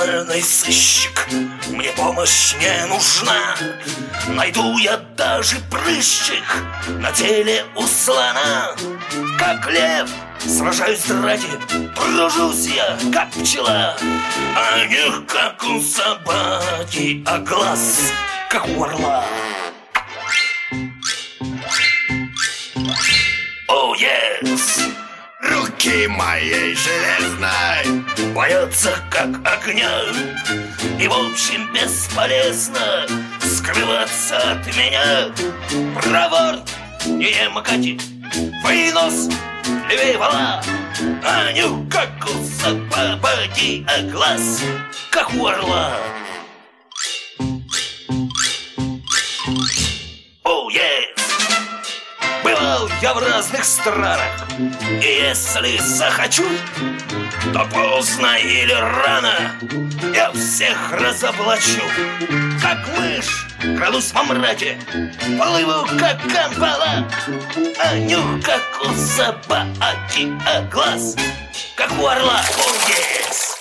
коварный сыщик, мне помощь не нужна. Найду я даже прыщик на теле у слона. Как лев сражаюсь ради, тружусь я, как пчела. А нюх, как у собаки, а глаз, как у орла. О, yes! Руки моей железной боятся, как огня. И в общем бесполезно скрываться от меня. Проворт, не макати, вынос, левей вала. А нюх, как у собаки, а глаз, как у орла. О, yes! Бывал я в разных странах, и если захочу, то поздно или рано я всех разоблачу. Как мышь крадусь во мраке, плыву, как камбала. А нюх, как у собаки, а глаз, как у орла. О, yes!